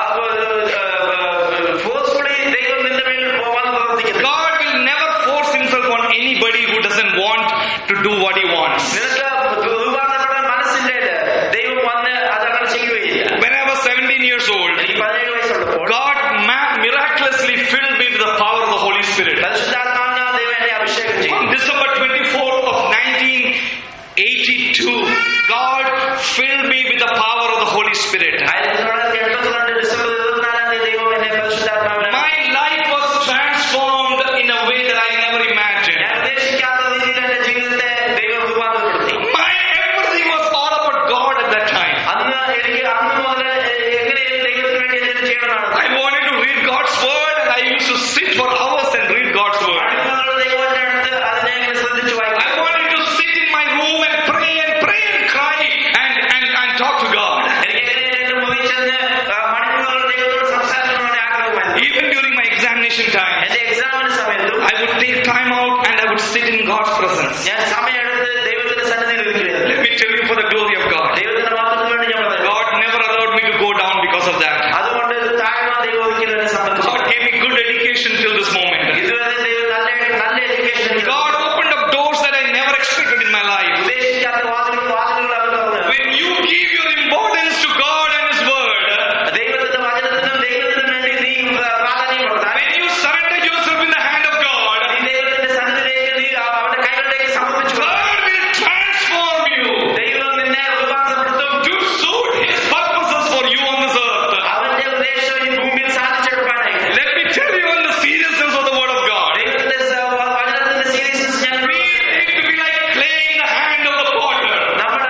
Forcefully ദൈവം നിന്റെ മേൽ പോവാൻ പ്രവർത്തിക്കുന്നു. God will never force himself on anybody who doesn't want to do what he wants. നിനക്ക് രൂപാന്തരപ്പെടാൻ മനസ്സില്ലേല് ദൈവം വന്ന് അതങ്ങനെ ചെയ്യുകയില്ല. When I was seventeen years old, എനിക്ക് പതിനേഴ് വയസ്സുള്ളപ്പോൾ God ma- miraculously filled me with the power of the Holy Spirit. പരിശുദ്ധാത്മാവിനാൽ ദൈവം എന്നെ അഭിഷേകം ചെയ്തു. On December twenty-fourth of nineteen eighty-two, God filled me with the power of the Holy Spirit. ആയിരത്തി തൊള്ളായിരത്തി എൺപത്തിരണ്ട് ഡിസംബർ ഇരുപത്തിനാലാം തീയതി ദൈവം എന്നെ പരിശുദ്ധാത്മാവിനാൽ My life was transformed in a way that I never imagined. ഞാൻ ഉദ്ദേശിക്കാത്ത രീതിയിൽ എന്റെ ജീവിതത്തെ ദൈവം രൂപാന്തരപ്പെടുത്തി. My everything was all about God at that time. അന്ന് എനിക്ക് അന്ന് മുതൽ എങ്ങനെയും ദൈവത്തിന് വേണ്ടി എന്തെങ്കിലും ചെയ്യണമെന്നാണ്. I wanted to read God's word and I used to sit for hours and read God's word. അടുത്തുള്ള ദൈവവചനം എടുത്ത് അതിനെ ഇങ്ങനെ ശ്രദ്ധിച്ചു വായിക്കും. I wanted to sit in my room and pray and pray and cry and, and, and talk to God. എനിക്ക് എങ്ങനെയും എന്റെ മുറിയിൽ ചെന്ന് മണിക്കൂറുകൾ ദൈവത്തോട് സംസാരിക്കണമെന്ന് ആഗ്രഹമായിരുന്നു. Even during my examination time, എന്റെ എക്സാമിന് സമയത്തും I would take time out and I would sit in God's presence. ഞാൻ സമയമെടുത്ത് ദൈവത്തിന്റെ സന്നിധിയിൽ ഇരിക്കുകയായിരുന്നു. Let me tell you, for the glory of God, ദൈവത്തിന്റെ മഹത്വത്തിന് വേണ്ടി ഞാൻ പറഞ്ഞു. God never allowed me to go down because of that. അതുകൊണ്ട് താഴ്മ ദൈവം ഒരിക്കലും എന്നെ സംബന്ധിച്ചു. God gave me good education till this moment. ഇതുവരെ ദൈവം നല്ല നല്ല എഡ്യൂക്കേഷൻ എനിക്ക് God opened up doors that I never expected in my life. ഉദ്ദേശിക്കാത്ത വാതിലുകൾ വാതിലുകൾ അവർ തുറന്നു. When you give your importance to God and His Word, ദൈവത്തിന്റെ വചനത്തിനും ദൈവത്തിനും വേണ്ടി നീ പ്രാധാന്യം കൊടുത്താൽ, when you surrender yourself in the hand of God, നീ ദൈവത്തിന്റെ സന്നിധിയിലേക്ക് നീ അവന്റെ കൈകളിലേക്ക് സമർപ്പിച്ചു. God will transform you ദൈവം നിന്നെ രൂപാന്തരപ്പെടുത്തും. to suit His purposes for you on this earth. അവന്റെ ഉദ്ദേശം ഈ ഭൂമിയിൽ സാധിച്ചെടുക്കാനായി. Let me tell you on the seriousness of the Word of God. ദൈവത്തിന്റെ വചനത്തിന്റെ സീരിയസ്നെസ് ഞാൻ We need to be like clay in the hand of the potter. നമ്മുടെ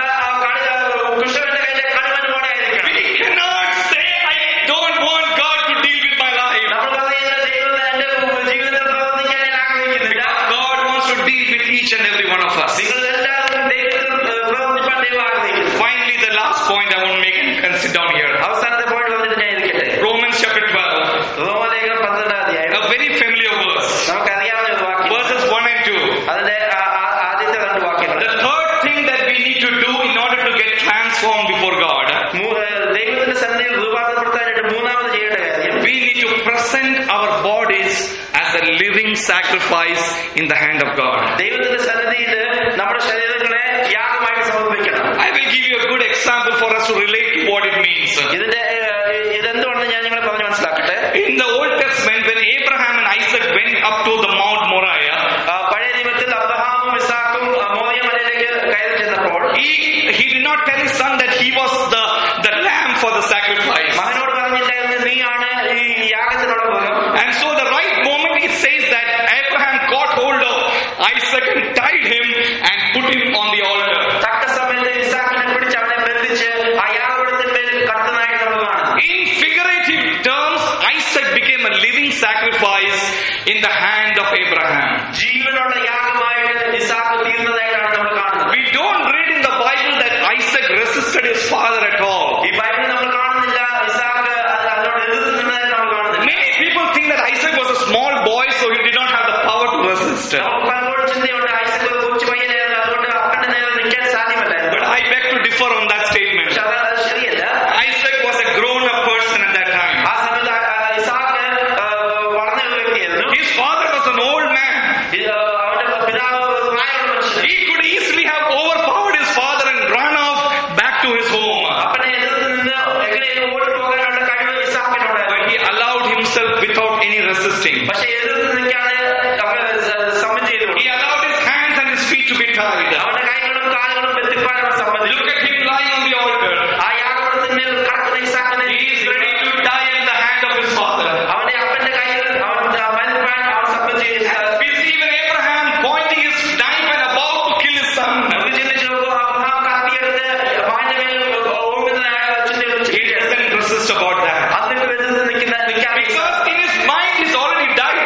കൃഷ്ണന്റെ കയ്യിലെ കളിമണ്ണ് പോലെ ആയിരിക്കണം. We cannot say, I don't want God to deal with my life. നമ്മൾ പറയുന്ന ദൈവം എന്റെ ജീവിതത്തിൽ പ്രവർത്തിക്കാൻ ഞാൻ ആഗ്രഹിക്കുന്നില്ല. God wants to deal with each and every one of us. നിങ്ങൾ എല്ലാവരും ദൈവത്തിൽ പ്രവർത്തിക്കാൻ ദൈവം ആഗ്രഹിക്കുന്നു. Finally, the last point I want to make, and you can sit down here. അവസാനത്തെ പോയിന്റ് വന്നിട്ട് ഞാൻ ഇരിക്കട്ടെ. Romans chapter twelve, റോമലേഖനം പന്ത്രണ്ടാം അധ്യായം. a very familiar verse. നമുക്കറിയാവുന്ന ഒരു വാക്യം. Verses one and two. അതിന്റെ ആ- ആ- ആദ്യത്തെ രണ്ട് വാക്യങ്ങൾ. The third thing that we need to do in order to get transformed before God, മൂ- ദൈവത്തിന്റെ സന്നിധിയിൽ രൂപാന്തരപ്പെടുത്താനായിട്ട് മൂന്നാമത് ചെയ്യേണ്ട കാര്യം, we need to present our bodies as a living sacrifice in the hand of God. ദൈവത്തിന്റെ സന്നിധിയിൽ നമ്മുടെ ശരീരങ്ങളെ യാഗമായിട്ട് സമർപ്പിക്കണം. I will give you a good example for us to relate to what it means. ഇതിന്റെ ഏഹ്, ഇതെന്തുകൊണ്ടെന്ന് ഞാൻ നിങ്ങളെ പറഞ്ഞ് മനസ്സിലാക്കട്ടെ. In the Old Testament, when Abraham and Isaac went up to the Mount Moriah, ആ, പഴയ നിയമത്തിൽ അബ്രഹാമും ഇസാക്കും മോറിയ മലയിലേക്ക് കയറി ചെന്നപ്പോൾ he, he did not tell his son that he was the, the lamb for the sacrifice. മകനോട് പറഞ്ഞില്ലായിരുന്നു നീയാണ് ഈ യാഗത്തിനുള്ള മൃഗം. And so the right moment it says that Abraham caught hold of Isaac and tied him and put him on the altar. തക്ക സമയത്ത് ഇസാക്കിനെ പിടിച്ച് അവനെ ബന്ധിച്ച് ആ യാഗപീഠത്തിന്മേൽ കത്തുന്നതായിട്ട് നമ്മൾ കാണുന്നു. In figurative terms, Isaac became a living sacrifice in the hand of Abraham. ജീവനുള്ള യാഗമായിട്ട് ഇസാക്ക് തീർന്നതായിട്ടാണ് നമ്മൾ കാണുന്നത്. We don't read in the Bible that Isaac resisted his father at all. ഈ ബൈബിളിൽ നമ്മൾ കാണുന്നില്ല ഇസാക്ക് അത് അതിനോട് എതിർത്ത് നിന്നതായിട്ട് നമ്മൾ കാണുന്നില്ല. Many people think that Isaac was a small boy, so he did not have the power to resist. നമുക്ക് പലപ്പോഴും ചിന്തയുണ്ട് ഐസക് ഒരു കൊച്ചു പയ്യനായിരുന്നു, അതുകൊണ്ട് അപ്പന്റെ നേരെ നിൽക്കാൻ സാധ്യമല്ലായിരുന്നു. But I beg to differ on that statement. പക്ഷെ അത് അത് ശരിയല്ല. Isaac was a grown-up person at that time. ആ സമയത്ത് ആ- ആ ഇസാക്ക് ആ, വളർന്ന ഒരു വ്യക്തിയായിരുന്നു. His father was an old man. ഇത് അവന്റെ പിതാവ് ഒരു പ്രായമുള്ള മനുഷ്യൻ. He could easily have overpowered his father and run off back to his home. അപ്പനെ എതിർത്ത് നിന്ന് എങ്ങനെയും ഓടിപ്പോകാനുള്ള കഴിവ് ഇസാക്കിനുണ്ടായിരുന്നു. But he allowed himself without any resisting. പക്ഷെ എതിർത്ത് നിൽക്കാതെ അവൻ സമ്മതി ചെയ്തു. He allowed his hands and his feet to be tied. അവന്റെ കൈകളും കാലുകളും ബന്ധിപ്പാൻ അവൻ സമ്മതിച്ചു. Look at him lying on the altar. ആ യാഗപീഠത്തിന്മേൽ കിടക്കുന്ന ഇസാക്കിനെ He is ready to die in the hand of his father. അവന്റെ അപ്പന്റെ കയ്യിൽ അവൻ മരിപ്പാൻ അവൻ സമ്മതിച്ചു. We see even Abraham pointing his knife and about to kill his son. നമുക്ക് ചിന്തിച്ചു നോക്കൂ, അബ്രഹാം കത്തിയെടുത്ത് മകന്റെ മേൽ ഓടുന്ന ചിന്തകൾ He doesn't resist about that. അതിന് എതിർത്ത് നിൽക്കുന്ന നിൽക്കാൻ Because in his mind he's already died.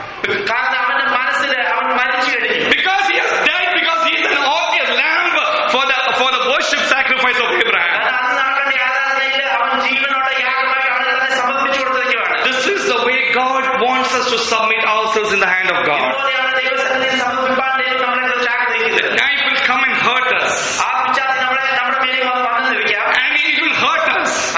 കാരണം അവന്റെ മനസ്സിൽ അവൻ മരിച്ചു കഴിഞ്ഞു. Because he has died, because he is an obvious lamb for the for the worship sacrifice of Abraham. കാരണം അന്ന് നടക്കേണ്ട ആരാധനയിൽ അവൻ ജീവനുള്ള യാഗമായി അവനെ തന്നെ സമർപ്പിച്ചു കൊടുത്തിരിക്കുകയാണ്. This is the way God wants us to submit ourselves in the hand of God. ഇതുപോലെയാണ് ദൈവസന്നിധിയിൽ സമർപ്പിപ്പാൻ ദൈവം നമ്മളെ കുറിച്ച് The ആഗ്രഹിക്കുന്നത്. knife will come and hurt us, ആ പിച്ചാത്തി നമ്മളെ നമ്മുടെ മേലെ വന്ന് വന്നെന്നിരിക്കാം. and it will hurt us.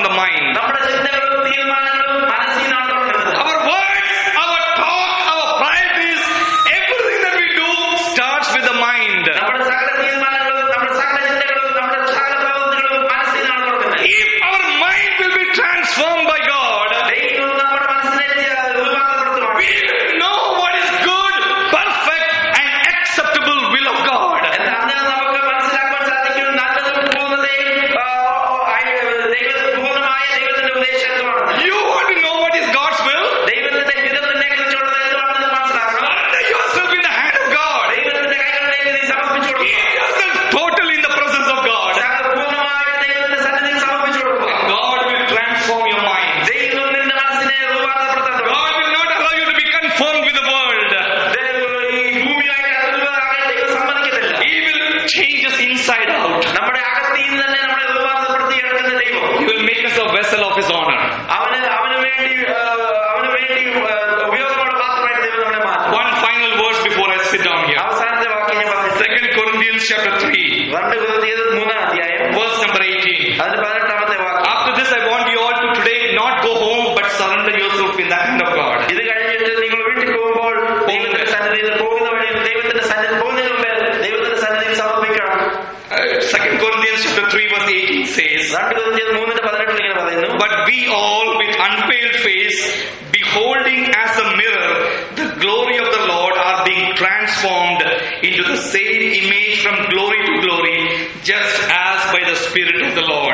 from the mind. നമ്മുടെ ചിന്തകളും തീരുമാനങ്ങളും മനസ്സിൽ നിന്നാണ് തുടങ്ങുന്നത്. Our words, our talk, our priorities, everything that we do starts with the mind. നമ്മുടെ സകല തീരുമാനങ്ങളും നമ്മുടെ സകല ചിന്തകളും നമ്മുടെ സകല പ്രവൃത്തികളും മനസ്സിൽ നിന്നാണ് തുടങ്ങുന്നത്. If our mind will be transformed by God, ദൈവം നമ്മുടെ മനസ്സിനെ രൂപാന്തരപ്പെടുത്തുവാണ്. we will know what is good, perfect and acceptable will of God. അന്ന് നമുക്ക് മനസ്സിലാക്കാൻ സാധിക്കും നല്ലതും പൂർണ്ണതയും ആ, ആ, ദൈവ- പൂർണ്ണമായ ദൈവത്തിന്റെ ഉദ്ദേശമാണ്. You want to know what is God's will? ദൈവത്തിന്റെ ഹിതത്തിനെ കുറിച്ചുള്ളത് എന്താണെന്ന് മനസ്സിലാക്കണം. Surrender yourself in the hand of God. ദൈവത്തിന്റെ കൈകളിലേക്ക് നീ സമർപ്പിച്ചു Give കൊടുക്കുക. yourself totally in the presence of God. പൂർണ്ണമായ ദൈവത്തിന്റെ സന്നിധിയിൽ സമർപ്പിച്ചു കൊടുക്കുക. God will transform your mind. ദൈവം നിന്റെ മനസ്സിനെ രൂപാന്തരപ്പെടുത്താൻ തുടങ്ങും. God will not allow you to be conformed with the world. ദൈവം ഈ ഭൂമിയായിട്ട് അതുല്യമാകാൻ ദൈവം സമ്മതിക്കത്തില്ല. He will change us inside out. നമ്മുടെ അകത്തിൽ നിന്ന് തന്നെ നമ്മളെ രൂപാന്തരപ്പെടുത്തി എടുക്കുന്ന ദൈവം He will make us a vessel of His honor. അവന് അവന് വേണ്ടി ആ, അവന് വേണ്ടി ആ, ഉപയോഗമുള്ള പാത്രമായിട്ട് ദൈവം നമ്മളെ മാറ്റും. One final verse before I sit down here. അവസാനത്തെ വാക്യം ഞാൻ പറഞ്ഞു. Second Corinthians chapter three, രണ്ട് കൊരിന്ത്യർ മൂന്നാം അധ്യായം verse number eighteen. അതിന്റെ പതിനെട്ടാമത്തെ വാക്യം. After this, I want you all to today not go home but surrender yourself in the hand of God. ഇത് കഴിഞ്ഞിട്ട് നിങ്ങൾ വീട്ടിൽ പോകുമ്പോൾ ദൈവത്തിന്റെ സന്നിധിയിൽ പോകുന്ന വഴിയിൽ ദൈവത്തിന്റെ സന്നിധി പോകുന്നതിന് മുമ്പ് ദൈവത്തിന്റെ സന്നിധിയിൽ സമർപ്പിക്കണം. Uh, Second Corinthians chapter three, verse eighteen says, രണ്ട് കൊരിന്ത്യർ മൂന്നിന്റെ പതിനെട്ടിൽ ഇങ്ങനെ പറയുന്നു. but we all with unveiled face, beholding as a mirror the glory of the Lord, are being transformed into the same image from glory to glory, just as by the Spirit of the Lord.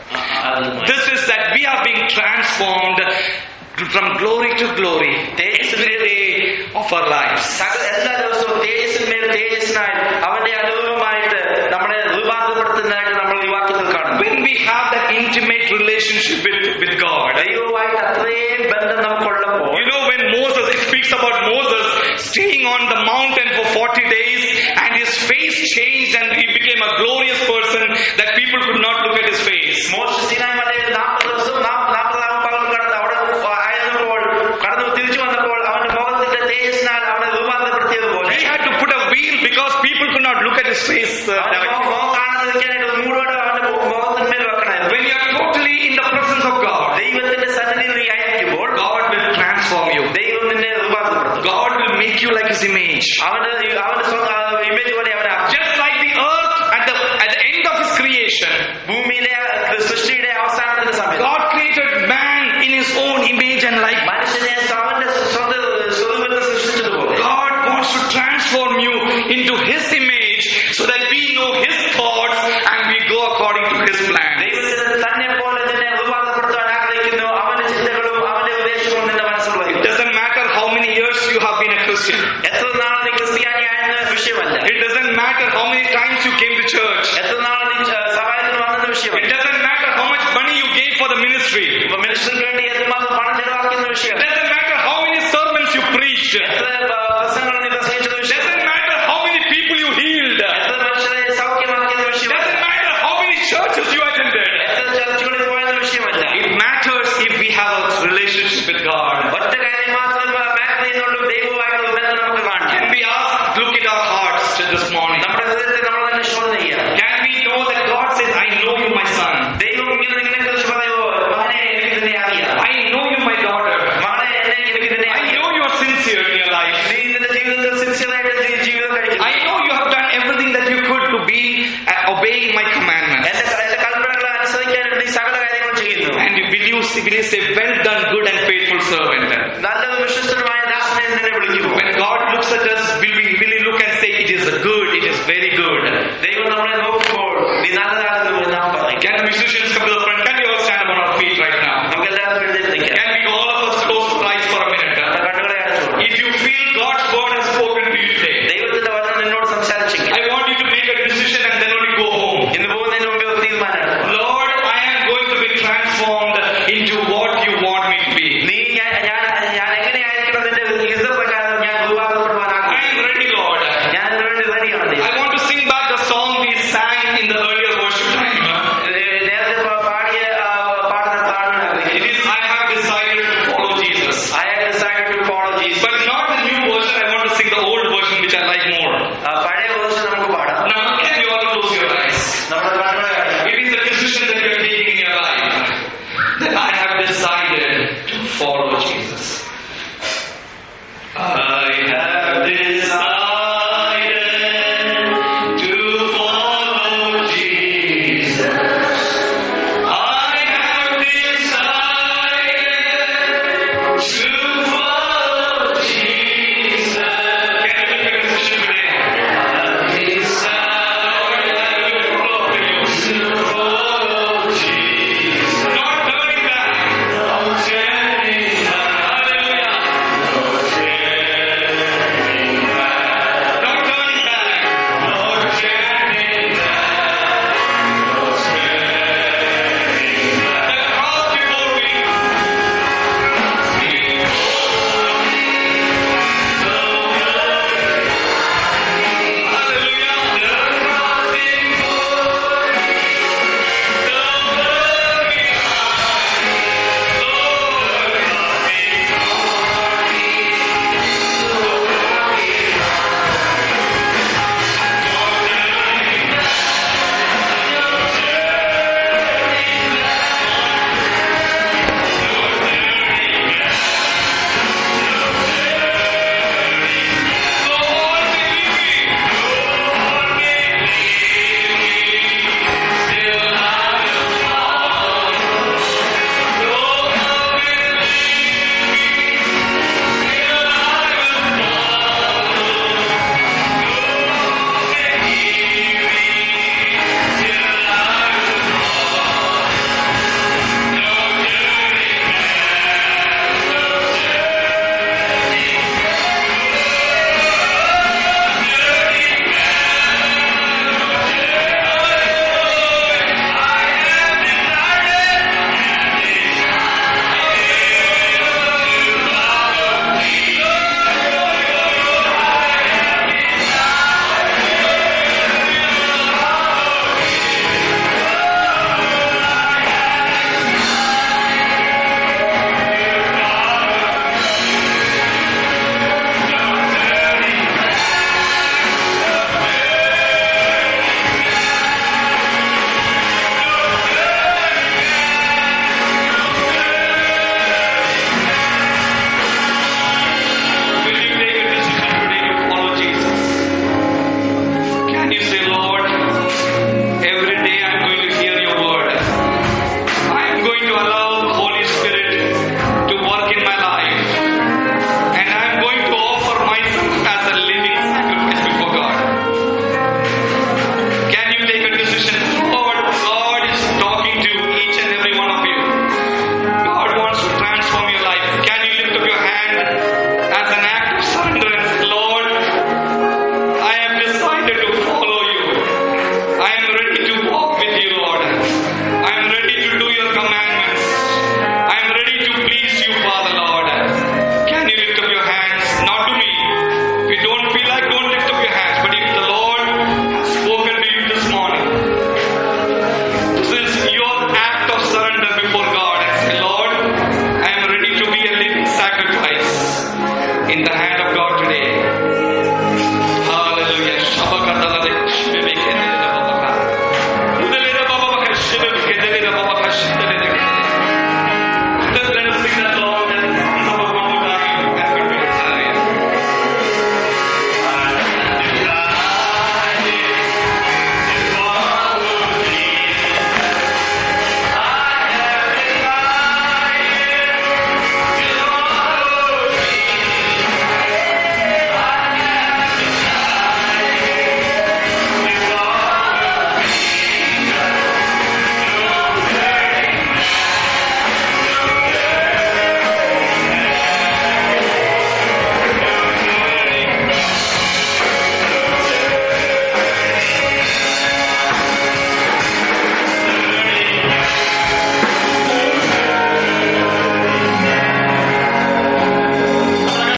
This is that we are being transformed from glory to glory every day of our lives. സകല എല്ലാ ദിവസവും തേജസ്സിന്മേൽ തേജസ്സിനായി അവന്റെ അനുഭവമായിട്ട് നമ്മളെ രൂപാന്തരപ്പെടുത്തുന്നതായിട്ട് നമ്മൾ ഈ വാക്യത്തിൽ കാണും. When we have that intimate relationship with, with God. ദൈവവുമായിട്ട് അത്രയും ബന്ധം നമുക്കുള്ളപ്പോൾ You know, when Moses, it speaks about Moses staying on the mountain for forty days and his face changed and he became a glorious person that people could not look at his face. മോശ സീനായി മലയിൽ നാൽപ്പത് ദിവസം നാൽപ്പതാം പകൽ കടന്ന് അവിടെ ആയിരുന്നപ്പോൾ കടന്നു തിരിച്ചു വന്നപ്പോൾ അവന്റെ മുഖത്തിന്റെ തേജസ്സിനാൽ അവനെ രൂപാന്തരപ്പെടുത്തിയതുപോലെ He had to put a veil because people could not look at his face. uh, അവന്റെ directly. മുഖം കാണാതിരിക്കാനായിട്ട് ഒരു മൂടോടെ അവന്റെ മുഖത്തിന്മേൽ വെക്കണമായിരുന്നു. When you are totally in the presence of God, ദൈവത്തിന്റെ സന്നിധിയിൽ നീ ആയിരിക്കുമ്പോൾ God will transform you. ദൈവം നിന്നെ രൂപാന്തരപ്പെടുത്തും. God will make you like His image. അവന്റെ അവന്റെ ഇമേജ് പോലെ അവനെ ആക്കും. Just like the earth at the at the end of His creation, ഭൂമിയിലെ സൃഷ്ടിയുടെ അവസാനത്തിന്റെ സമയത്ത് God created man in His own image and likeness. മനുഷ്യനെ അവന്റെ സ്വന്തം സ്വരൂപത്തിൽ സൃഷ്ടിച്ചതുപോലെ God wants to transform you into His image so that we know His thoughts and we go according to His plan. ദൈവത്തിന് തന്നെ പോലെ നിന്നെ രൂപാന്തരപ്പെടുത്താൻ ആഗ്രഹിക്കുന്നു. അവന്റെ ചിന്തകളും അവന്റെ ഉദ്ദേശങ്ങളും നിന്റെ മനസ്സിൽ വരും. It doesn't matter how many years you have been a Christian. എത്ര നാൾ നീ ക്രിസ്ത്യാനിയായെന്ന് വിഷയമല്ല. It doesn't matter how many times you came to church. എത്ര നാൾ നീ സഹായത്തിന് വന്നെന്ന് It വിഷയമല്ല. doesn't matter how much money you gave for the ministry. It മിനിസ്റ്റർക്ക് വേണ്ടി എത്രമാത്രം പണം ചെലവാക്കിയെന്ന വിഷയമല്ല. doesn't matter how many sermons you preached. It എത്ര പ്രസംഗങ്ങൾ നീ പ്രസംഗിച്ചെന്ന വിഷയം. doesn't matter how many people you healed. എത്ര മനുഷ്യരെ സൗഖ്യമാക്കിയെന്ന It വിഷയമല്ല. doesn't matter how many churches you attended. എത്ര ചർച്ചുകളിൽ പോയെന്ന വിഷയമല്ല. It matters if we have a relationship with God. ഒറ്റ കാര്യം മാത്രം മാറ്റർ ചെയ്യുന്നുള്ളൂ. ദൈവവുമായിട്ടുള്ള ബന്ധം നമുക്ക് കാണാം. Can we ask, look at our hearts this morning? നമ്മുടെ ഹൃദയത്തെ നമ്മൾ തന്നെ ശോധന ചെയ്യാം. Can we know that God says, I know you, my son. ദൈവം ഇങ്ങനെ നിങ്ങളെ കുറിച്ച് പറയുമോ, മകനെ എനിക്ക് തന്നെ അറിയാം. I know you, my daughter. മകളെ എന്നെ എനിക്ക് തന്നെ I അറിയാം. know you are sincere in your life. നീ നിന്റെ ജീവിതത്തിൽ സിൻസിയറായിട്ട് നീ ജീവിതം കഴിക്കുന്നു. I know you have done everything that you could to be uh, obeying my commandments. എന്റെ എന്റെ കൽപ്പനകളെ അനുസരിക്കാനായിട്ട് നീ സകല കാര്യങ്ങളും ചെയ്യുന്നു. And you will you, will you say, well done, good and faithful servant. നല്ലതും വിശ്വസ്തനുമായ ദാസനെ നിന്നെ വിളിക്കുന്നു. When God looks at us, will we, will he look and say, it is good, it is very good. ദൈവം നമ്മളെ നോക്കുമ്പോൾ നീ നല്ലതാണെന്ന് നാം പറയും. Can musicians come to the front? Can we all stand up on our feet right now? നമുക്ക് എല്ലാവരും എഴുന്നേറ്റ് നിൽക്കാം. Can